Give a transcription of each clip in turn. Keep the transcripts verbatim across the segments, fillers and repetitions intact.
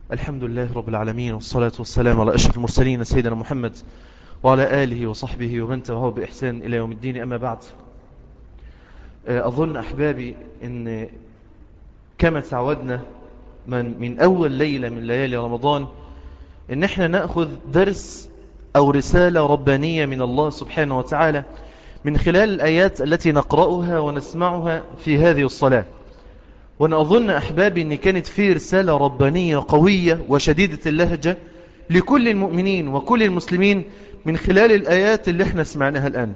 الحمد لله رب العالمين، والصلاة والسلام على أشرف المرسلين سيدنا محمد وعلى آله وصحبه ومن تبعه بإحسان إلى يوم الدين. أما بعد، أظن أحبابي أن كما تعودنا من, من أول ليلة من ليالي رمضان أن احنا نأخذ درس أو رسالة ربانية من الله سبحانه وتعالى من خلال الآيات التي نقرأها ونسمعها في هذه الصلاة. وأنا أظن أحبابي أن كانت في رسالة ربانية قوية وشديدة اللهجة لكل المؤمنين وكل المسلمين من خلال الآيات اللي احنا سمعناها الآن.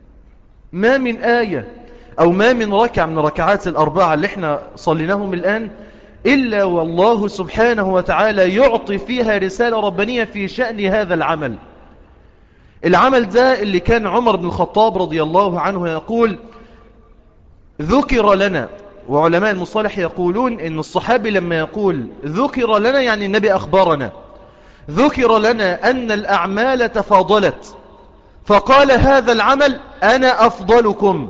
ما من آية أو ما من ركعة من ركعات الأربعة اللي احنا صليناهم الآن إلا والله سبحانه وتعالى يعطي فيها رسالة ربانية في شأن هذا العمل. العمل ده اللي كان عمر بن الخطاب رضي الله عنه يقول: ذكر لنا، وعلماء المصطلح يقولون إن الصحابي لما يقول ذكر لنا يعني النبي أخبرنا، ذكر لنا أن الأعمال تفاضلت فقال هذا العمل أنا أفضلكم.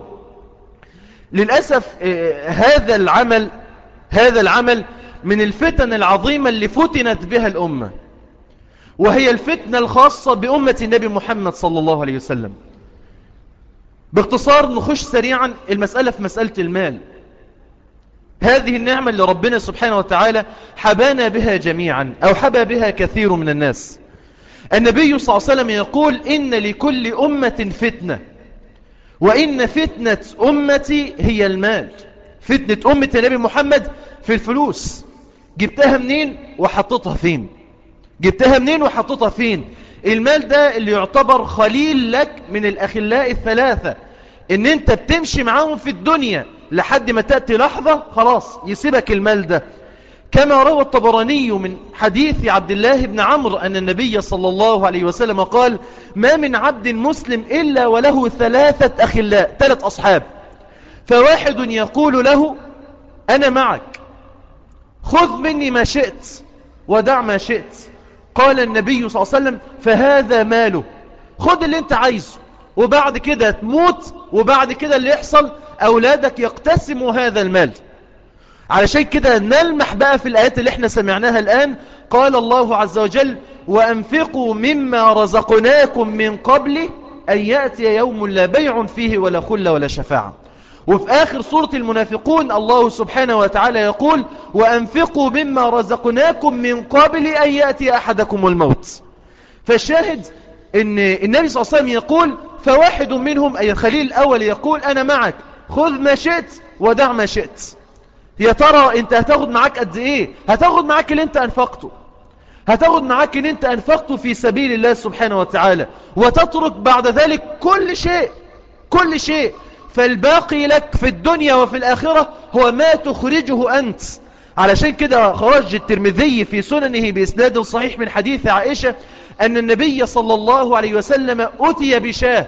للأسف هذا العمل هذا العمل من الفتن العظيمة اللي فتنت بها الأمة، وهي الفتنة الخاصة بأمة النبي محمد صلى الله عليه وسلم. باختصار نخش سريعا المسألة في مسألة المال، هذه النعمة اللي ربنا سبحانه وتعالى حبانا بها جميعا أو حبى بها كثير من الناس. النبي صلى الله عليه وسلم يقول: إن لكل أمة فتنة، وإن فتنة أمتي هي المال. فتنة أمة النبي محمد في الفلوس. جبتها منين وحطتها فين؟ جبتها منين وحطتها فين؟ المال ده اللي يعتبر خليل لك من الأخلاء الثلاثة، إن أنت بتمشي معاهم في الدنيا لحد ما تأتي لحظة خلاص يسيبك المال ده. كما روى الطبراني من حديث عبد الله بن عمرو أن النبي صلى الله عليه وسلم قال: ما من عبد مسلم إلا وله ثلاثة أخلاء، ثلاث أصحاب، فواحد يقول له أنا معك، خذ مني ما شئت ودع ما شئت. قال النبي صلى الله عليه وسلم: فهذا ماله، خذ اللي انت عايزه، وبعد كده تموت، وبعد كده اللي يحصل أولادك يقتسموا هذا المال. علشان كده نلمح بقى في الآيات اللي احنا سمعناها الآن. قال الله عز وجل: وأنفقوا مما رزقناكم من قبل أن يأتي يوم لا بيع فيه ولا خلة ولا شفاعة. وفي آخر سورة المنافقون الله سبحانه وتعالى يقول: وأنفقوا مما رزقناكم من قبل أن يأتي أحدكم الموت. فالشاهد ان النبي صلى الله عليه وسلم يقول: فواحد منهم أي الخليل الأول يقول أنا معك، خذ ما شئت ودع ما شئت. يا ترى انت هتاخد معاك قد ايه؟ هتاخد معاك اللي انت انفقته، هتاخد معاك اللي انت انفقته في سبيل الله سبحانه وتعالى، وتترك بعد ذلك كل شيء كل شيء فالباقي لك في الدنيا وفي الآخرة هو ما تخرجه أنت. علشان كده خرج الترمذي في سننه بإسناد صحيح من حديث عائشة أن النبي صلى الله عليه وسلم أتي بشاه،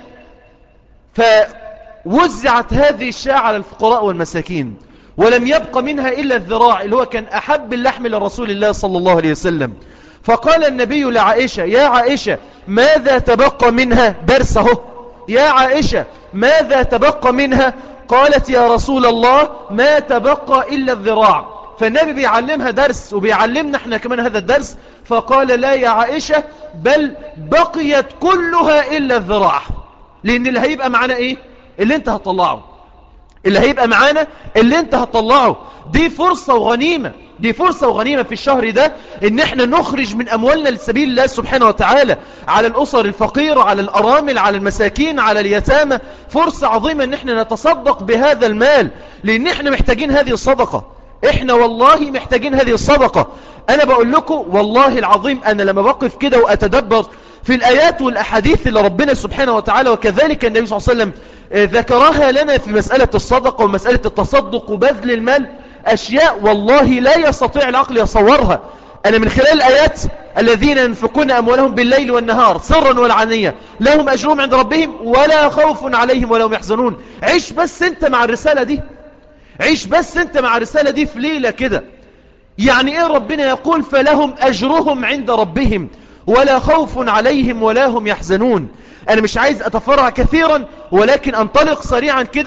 فوزعت هذه الشاة على الفقراء والمساكين، ولم يبق منها إلا الذراع اللي هو كان أحب اللحم لرسول الله صلى الله عليه وسلم. فقال النبي لعائشة: يا عائشة ماذا تبقى منها؟ درسه: يا عائشة ماذا تبقى منها؟ قالت: يا رسول الله ما تبقى إلا الذراع. فالنبي بيعلمها درس وبيعلمنا احنا كمان هذا الدرس. فقال: لا يا عائشة، بل بقيت كلها إلا الذراع. لأن اللي هيبقى معنا ايه؟ اللي انت هتطلعه، اللي هيبقى معانا اللي انت هتطلعه. دي فرصة وغنيمة، دي فرصة وغنيمة في الشهر ده ان احنا نخرج من اموالنا لسبيل الله سبحانه وتعالى على الاسر الفقيرة، على الارامل، على المساكين، على اليتامى. فرصة عظيمة ان احنا نتصدق بهذا المال، لان احنا محتاجين هذه الصدقة. احنا والله محتاجين هذه الصدقة. انا بقول لكم والله العظيم، انا لما بقف كده واتدبر في الآيات والأحاديث اللي ربنا سبحانه وتعالى وكذلك النبي صلى الله عليه وسلم ذكرها لنا في مسألة الصدقة ومسألة التصدق وبذل المال، أشياء والله لا يستطيع العقل يصورها. أنا من خلال الآيات: الذين ينفقون أموالهم بالليل والنهار سرا والعانية لهم أجرهم عند ربهم ولا خوف عليهم ولا هم يحزنون. عيش بس أنت مع الرسالة دي، عيش بس أنت مع الرسالة دي في ليلة كده. يعني إيه ربنا يقول فلهم أجرهم عند ربهم ولا خوف عليهم ولا هم يحزنون؟ أنا مش عايز أتفرع كثيرا، ولكن أنطلق سريعا كده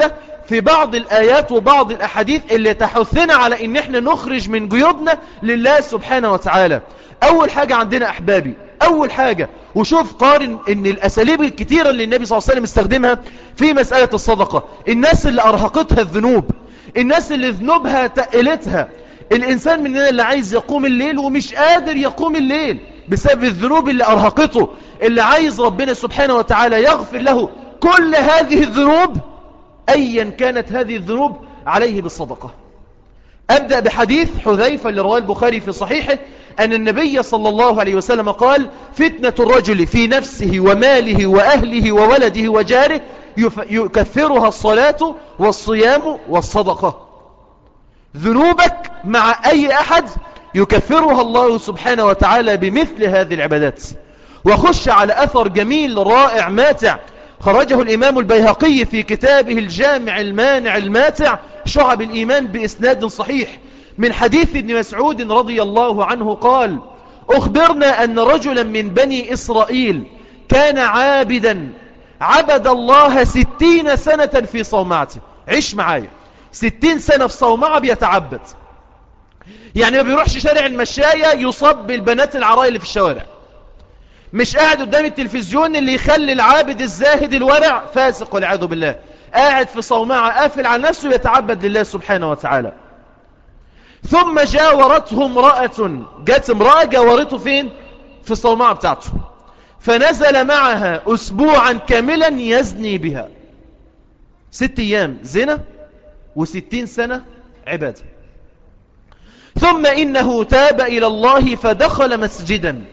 في بعض الآيات وبعض الأحاديث اللي تحثنا على إن احنا نخرج من جيوبنا لله سبحانه وتعالى. أول حاجة عندنا أحبابي، أول حاجة، وشوف قارن إن الأساليب الكتيرة اللي النبي صلى الله عليه وسلم استخدمها في مسألة الصدقة. الناس اللي أرهقتها الذنوب، الناس اللي ذنوبها تقلتها، الإنسان مننا اللي عايز يقوم الليل ومش قادر يقوم الليل بسبب الذنوب اللي أرهقته، اللي عايز ربنا سبحانه وتعالى يغفر له كل هذه الذنوب أيا كانت هذه الذنوب عليه بالصدقة. أبدأ بحديث حذيفة اللي رواه البخاري في صحيحه أن النبي صلى الله عليه وسلم قال: فتنة الرجل في نفسه وماله وأهله وولده وجاره يكفرها الصلاة والصيام والصدقة. ذنوبك مع أي أحد يكفرها الله سبحانه وتعالى بمثل هذه العبادات. وخش على أثر جميل رائع ماتع خرجه الإمام البيهقي في كتابه الجامع المانع الماتع شعب الإيمان بإسناد صحيح من حديث ابن مسعود رضي الله عنه قال: أخبرنا أن رجلا من بني إسرائيل كان عابدا عبد الله ستين سنة في صومعته. عيش معايا، ستين سنة في صومعة بيتعبد، يعني ما بيروحش شارع المشاية يصب البنات العراء اللي في الشوارع، مش قاعد قدام التلفزيون اللي يخلي العابد الزاهد الورع فاسق والعياذ بالله، قاعد في صومعة قافل على نفسه يتعبد لله سبحانه وتعالى. ثم جاورته امرأة، جات امرأة جاورته فين؟ في الصومعة بتاعته، فنزل معها أسبوعا كاملا يزني بها. ست أيام زنا وستين سنة عبادة. ثم إنه تاب إلى الله فدخل مسجدا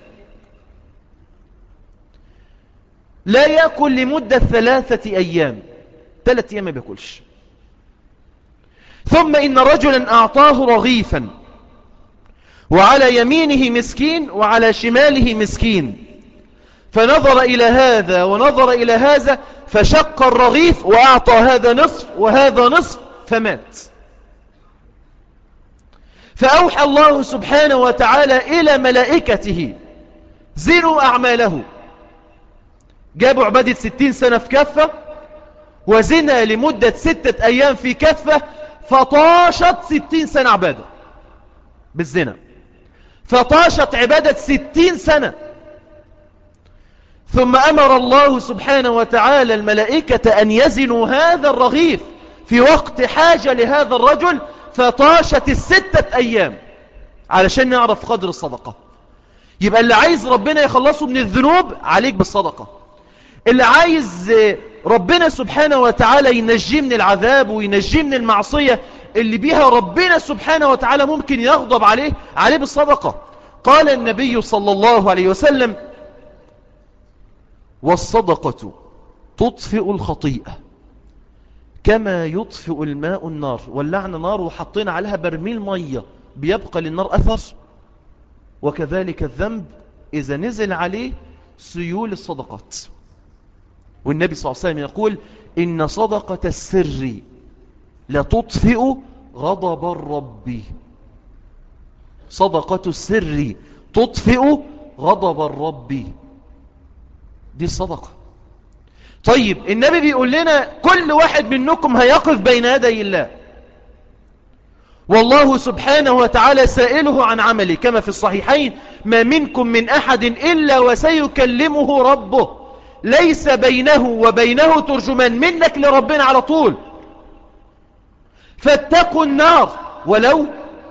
لا يأكل لمدة ثلاثة أيام، ثلاثة أيام ما بيأكلش. ثم إن رجلا أعطاه رغيفا وعلى يمينه مسكين وعلى شماله مسكين، فنظر إلى هذا ونظر إلى هذا فشق الرغيف وأعطى هذا نصف وهذا نصف فمات. فأوحى الله سبحانه وتعالى إلى ملائكته: زنوا أعماله. جابوا عبادة ستين سنة في كفة وزنا لمدة ستة أيام في كفة، فطاشت ستين سنة عبادة بالزنا، فطاشت عبادة ستين سنة. ثم أمر الله سبحانه وتعالى الملائكة أن يزنوا هذا الرغيف في وقت حاجة لهذا الرجل، فطاشت الستة أيام علشان نعرف قدر الصدقة. يبقى اللي عايز ربنا يخلصه من الذنوب عليك بالصدقة، اللي عايز ربنا سبحانه وتعالى ينجيه من العذاب وينجيه من المعصية اللي بيها ربنا سبحانه وتعالى ممكن يغضب عليه عليه بالصدقة. قال النبي صلى الله عليه وسلم: والصدقة تطفئ الخطيئة كما يطفئ الماء النار. ولعنا نار وحطينا عليها برميل مية بيبقى للنار أثر، وكذلك الذنب إذا نزل عليه سيول الصدقات. والنبي صلى الله عليه وسلم يقول: إن صدقة السر لتطفئ غضب الرب. صدقة السر تطفئ غضب الرب، دي الصدقة. طيب النبي بيقول لنا كل واحد منكم هيقف بين يدي الله، والله سبحانه وتعالى سائله عن عمله، كما في الصحيحين: ما منكم من أحد إلا وسيكلمه ربه، ليس بينه وبينه ترجمان، منك لربنا على طول. فاتقوا النار ولو،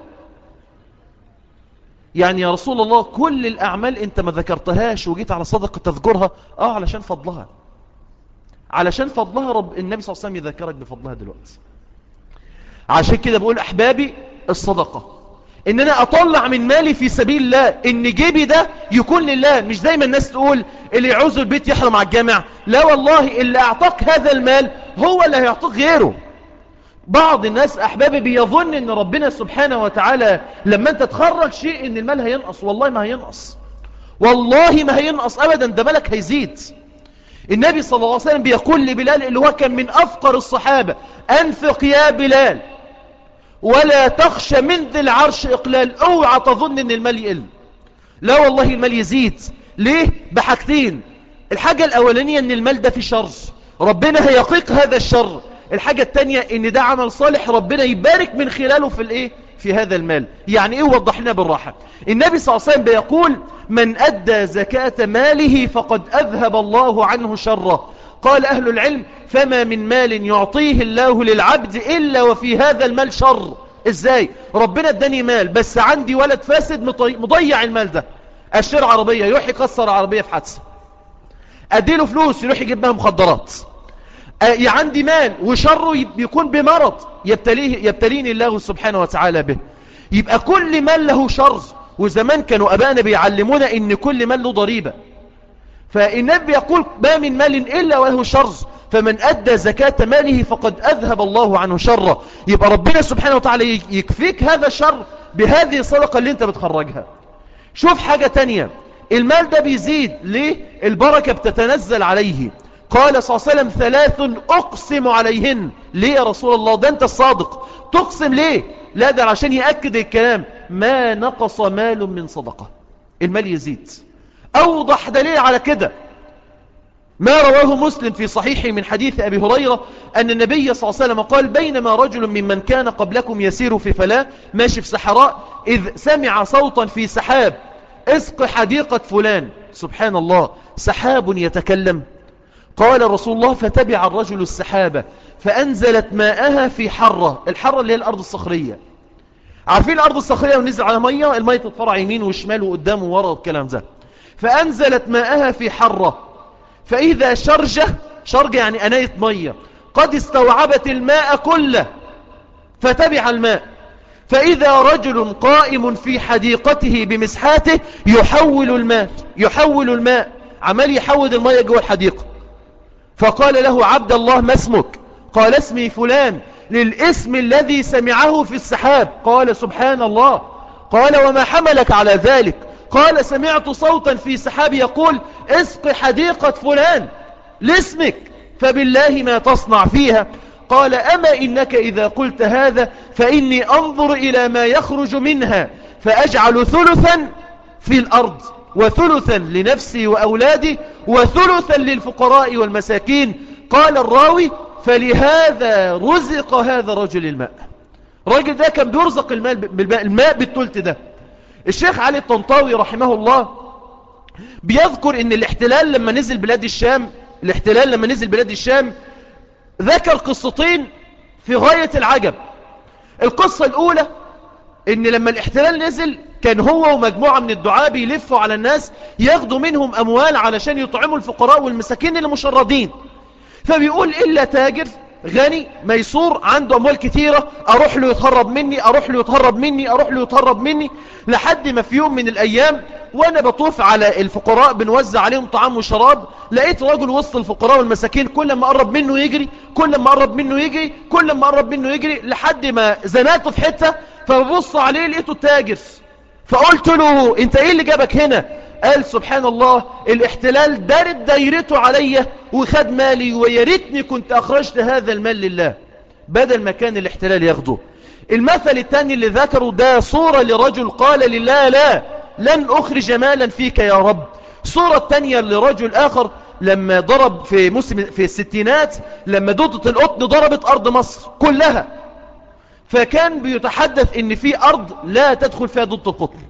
يعني يا رسول الله كل الأعمال انت ما ذكرتهاش وجيت على صدقة تذكرها، اه علشان فضلها، علشان فضلها رب النبي صلى الله عليه وسلم يذكرك بفضلها دلوقتي. عشان كده بقول أحبابي الصدقة ان انا اطلع من مالي في سبيل الله، ان جيبي ده يكون لله. مش زي ما الناس تقول اللي يعوز البيت يحرم على الجامع، لا والله اللي اعطاك هذا المال هو اللي هيعطيك غيره. بعض الناس أحبابي بيظن ان ربنا سبحانه وتعالى لما انت تخرج شيء ان المال هينقص. والله ما هينقص، والله ما هينقص ابدا، ده مالك هيزيد. النبي صلى الله عليه وسلم بيقول لبلال اللي هو كان من افقر الصحابة: انفق يا بلال ولا تخشى من ذي العرش اقلال. اوعى تظن ان المال يقل، لا والله المال يزيد. ليه؟ بحاجتين: الحاجة الاولانية ان المال ده في شر، ربنا هيقيق هذا الشر الحاجة التانية ان ده عمل صالح ربنا يبارك من خلاله في الايه في هذا المال. يعني ايه؟ وضح لنا بالراحة. النبي صلى الله عليه وسلم بيقول من أدى زكاة ماله فقد أذهب الله عنه شره. قال أهل العلم فما من مال يعطيه الله للعبد إلا وفي هذا المال شر. إزاي؟ ربنا اداني مال بس عندي ولد فاسد مضيع المال ده، أشتري عربية يروح يكسر عربية في حادثة، أديله فلوس يروح يجيب بها مخدرات. أه عندي مال وشره يكون بمرض يبتليه يبتليني الله سبحانه وتعالى به. يبقى كل مال له شر. وزمان كانوا أبانا بيعلمونا إن كل مال له ضريبة. فالنبي يقول ما من مال إلا وله شر، فمن أدى زكاة ماله فقد أذهب الله عنه شره. يبقى ربنا سبحانه وتعالى يكفيك هذا الشر بهذه الصدقة اللي انت بتخرجها. شوف حاجة تانية، المال ده بيزيد ليه؟ البركة بتتنزل عليه. قال صلى الله عليه وسلم ثلاث أقسم عليهن. ليه يا رسول الله؟ ده انت الصادق، تقسم ليه؟ لا ده عشان يأكد الكلام، ما نقص مال من صدقة، المال يزيد. أوضح دليل على كده ما رواه مسلم في صحيحه من حديث أبي هريرة أن النبي صلى الله عليه وسلم قال بينما رجل ممن كان قبلكم يسير في فلاة ماشي في صحراء إذ سمع صوتا في سحاب اسق حديقة فلان. سبحان الله، سحاب يتكلم. قال رسول الله فتبع الرجل السحابة فأنزلت ماءها في حرة. الحرة اللي هي الأرض الصخرية، عارفين الأرض الصخرية ونزل على مية، المية تتفرع يمين وشمال وقدام وورا والكلام ده. فأنزلت ماءها في حرة فإذا شرجة، شرجة يعني أناية مية، قد استوعبت الماء كله فتبع الماء. فإذا رجل قائم في حديقته بمسحاته يحول الماء يحول الماء عمال يحول المية جوه الحديقة. فقال له عبد الله ما اسمك؟ قال اسمي فلان، للاسم الذي سمعه في السحاب. قال سبحان الله. قال وما حملك على ذلك؟ قال سمعت صوتا في سحاب يقول اسق حديقة فلان لاسمك، فبالله ما تصنع فيها؟ قال أما إنك إذا قلت هذا فإني أنظر إلى ما يخرج منها فأجعل ثلثا في الأرض وثلثا لنفسي وأولادي وثلثا للفقراء والمساكين. قال الراوي فلهذا رزق هذا الرجل الماء. الراجل ده كان بيرزق الماء بالماء، الماء بالثلث ده. الشيخ علي الطنطاوي رحمه الله بيذكر ان الاحتلال لما نزل بلاد الشام الاحتلال لما نزل بلاد الشام ذكر قصتين في غاية العجب. القصة الأولى ان لما الاحتلال نزل كان هو ومجموعة من الدعاة بيلفوا على الناس ياخدوا منهم أموال علشان يطعموا الفقراء والمساكين اللي مشردين. فبيقول إلا تاجر غني ميسور عنده أموال كثيرة أروح له يتهرب مني أروح له يتهرب مني أروح له يتهرب مني لحد ما في يوم من الأيام وأنا بطوف على الفقراء بنوزع عليهم طعام وشراب لقيت رجل وسط الفقراء والمساكين كل ما قرب منه يجري كل ما قرب منه يجري كل ما قرب منه يجري لحد ما زناته في حتة. فببص عليه لقيته تاجر. فقلت له انت ايه اللي جابك هنا؟ قال سبحان الله الاحتلال دارت دايرته عليا وخد مالي وياريتني كنت اخرجت هذا المال لله بدل ما كان الاحتلال ياخده. المثل الثاني اللي ذكره ده صورة لرجل قال لله لا لن اخرج مالا فيك يا رب. صورة الثانية لرجل اخر لما ضرب في موسم في الستينات لما ضدة القطن ضربت ارض مصر كلها، فكان بيتحدث ان في ارض لا تدخل فيها ضدة القطن.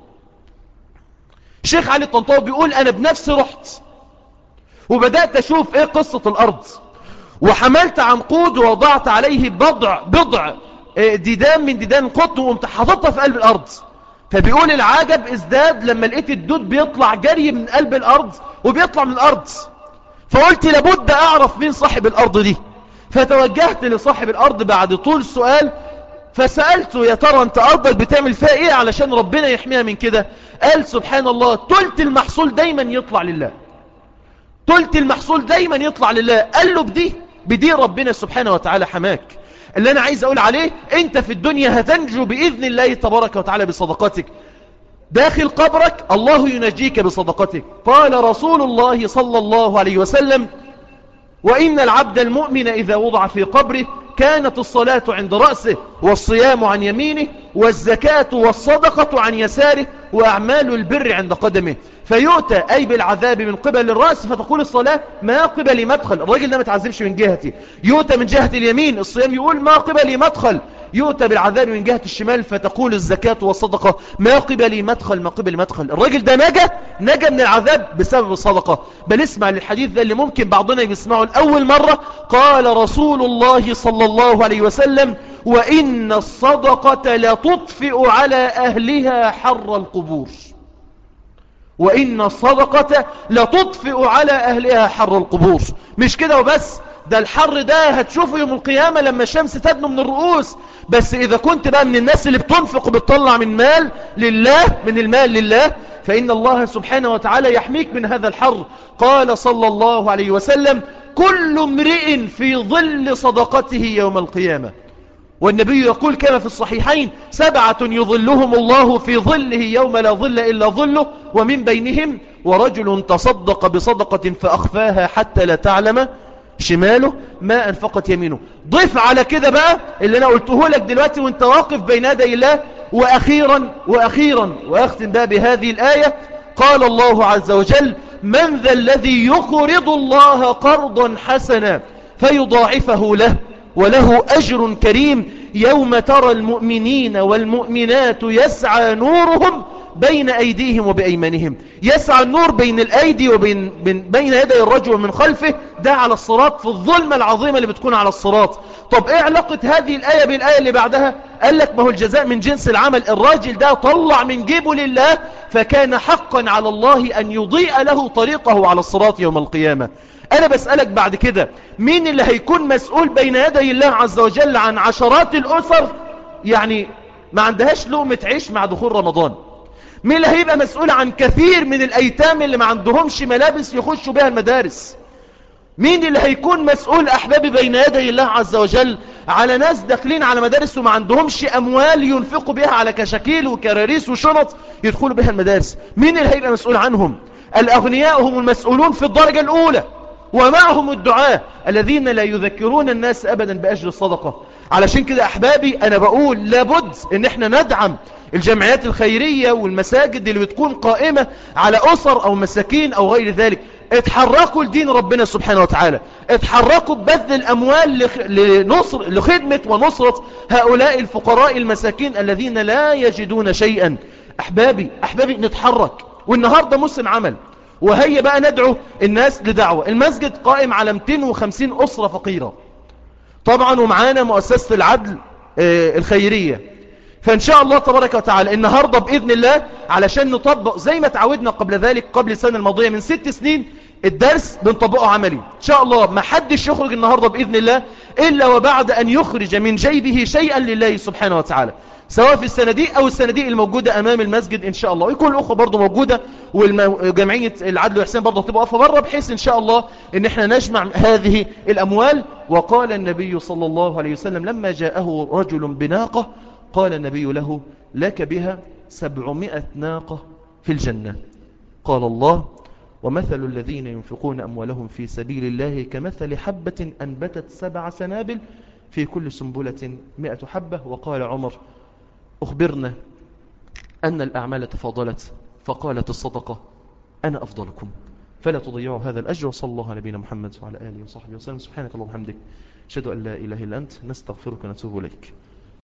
الشيخ علي الطنطاوي بيقول انا بنفسي رحت وبدأت اشوف ايه قصة الارض وحملت عنقود ووضعت عليه بضع بضع ديدان من ديدان القطن وقمت حاططها في قلب الارض. فبيقول العجب ازداد لما لقيت الدود بيطلع جري من قلب الارض وبيطلع من الارض. فقلت لابد اعرف مين صاحب الارض دي. فتوجهت لصاحب الارض بعد طول سؤال فسألته يا ترى انت ارضك بتعمل فيها ايه علشان ربنا يحميها من كده؟ قال سبحان الله تلت المحصول دايما يطلع لله، تلت المحصول دايما يطلع لله. قال له بدي بدي ربنا سبحانه وتعالى حماك. اللي انا عايز اقول عليه انت في الدنيا هتنجو باذن الله تبارك وتعالى بصدقاتك، داخل قبرك الله ينجيك بصدقتك. قال رسول الله صلى الله عليه وسلم وإن العبد المؤمن إذا وضع في قبره كانت الصلاة عند رأسه والصيام عن يمينه والزكاة والصدقة عن يساره وأعمال البر عند قدمه، فيؤتى أي بالعذاب من قبل الرأس فتقول الصلاة ما قبل مدخل، الراجل ده ما تعذبش من جهتي. يؤتى من جهة اليمين الصيام يقول ما قبل مدخل. يؤتى بالعذاب من جهة الشمال فتقول الزكاة والصدقة ما قبل مدخل ما قبل مدخل. الراجل ده نجا نجا من العذاب بسبب الصدقة. بل اسمع للحديث ده اللي ممكن بعضنا يسمعه لأول مرة. قال رسول الله صلى الله عليه وسلم وإن الصدقة لتطفئ على أهلها حر القبور. وإن الصدقة لتطفئ على أهلها حر القبور. مش كده وبس، ده الحر ده هتشوفه يوم القيامة لما الشمس تدنو من الرؤوس. بس إذا كنت بقى من الناس اللي بتنفق وبتطلع من مال لله، من المال لله، فإن الله سبحانه وتعالى يحميك من هذا الحر. قال صلى الله عليه وسلم كل امرئ في ظل صدقته يوم القيامة. والنبي يقول كما في الصحيحين سبعة يظلهم الله في ظله يوم لا ظل إلا ظله، ومن بينهم ورجل تصدق بصدقة فأخفاها حتى لا تعلم شماله ما أنفقت يمينه. ضيف على كده بقى اللي أنا قلته لك دلوقتي وانت واقف بين يدي الله. وأخيرا وأخيرا وأختم بقى بهذه الآية. قال الله عز وجل من ذا الذي يقرض الله قرضا حسنا فيضاعفه له وله أجر كريم يوم ترى المؤمنين والمؤمنات يسعى نورهم بين أيديهم وبأيمانهم. يسعى النور بين الأيدي وبين بين, بين يدي الرجل ومن خلفه، ده على الصراط في الظلمة العظيمة اللي بتكون على الصراط. طب ايه علاقة هذه الآية بالآية اللي بعدها؟ قال لك ما هو الجزاء من جنس العمل. الراجل ده طلع من جيبه لله فكان حقا على الله أن يضيء له طريقه على الصراط يوم القيامة. أنا بسألك بعد كده مين اللي هيكون مسؤول بين يدي الله عز وجل عن عشرات الأسر يعني ما عندهاش لقمة عيش مع دخول رمضان؟ مين اللي هيبقى مسؤول عن كثير من الأيتام اللي ما عندهمش ملابس يخشوا بها المدارس؟ مين اللي هيكون مسؤول أحبابي بين يدي الله عز وجل على ناس داخلين على مدارس وما عندهمش أموال ينفقوا بها على كشاكيل وكراريس وشنط يدخلوا بها المدارس؟ مين اللي هيبقى مسؤول عنهم؟ الأغنياء هم المسؤولون في الدرجة الأولى، ومعهم الدعاء الذين لا يذكرون الناس أبدا بأجل الصدقة. علشان كده أحبابي أنا بقول لابد ان احنا ندعم الجمعيات الخيرية والمساجد اللي بتكون قائمة على أسر أو مساكين أو غير ذلك. اتحركوا لدين ربنا سبحانه وتعالى، اتحركوا ببذل الأموال لخ... لنصر... لخدمة ونصرة هؤلاء الفقراء المساكين الذين لا يجدون شيئا. أحبابي أحبابي نتحرك، والنهاردة موسم عمل، وهي بقى ندعو الناس لدعوة. المسجد قائم على مئتين وخمسين أسرة فقيرة طبعا، ومعانا مؤسسة العدل آه الخيرية. فإن شاء الله تبارك وتعالى النهاردة بإذن الله علشان نطبق زي ما تعودنا قبل ذلك قبل السنة الماضية من ست سنين الدرس بنطبقه عملي إن شاء الله. ما حدش يخرج النهاردة بإذن الله إلا وبعد أن يخرج من جيبه شيئا لله سبحانه وتعالى، سواء في الصناديق أو الصناديق الموجودة أمام المسجد إن شاء الله. ويكون الأخوة برضو موجودة وجمعية العدل والإحسان برضو تبقى واقفة بره، بحيث إن شاء الله إن احنا نجمع هذه الأموال. وقال النبي صلى الله عليه وسلم لما جاءه رجل بناقة قال النبي له لك بها سبعمائة ناقة في الجنة. قال الله ومثل الذين ينفقون أموالهم في سبيل الله كمثل حبة أنبتت سبع سنابل في كل سنبلة مئة حبة. وقال عمر أخبرنا أن الأعمال تفاضلت فقالت الصدقة أنا أفضلكم. فلا تضيعوا هذا الأجر. وصلى الله على نبينا محمد وعلى آله وصحبه وسلم. سبحانك اللهم وبحمدك أشهد أن لا إله إلا أنت نستغفرك ونتوب إليك.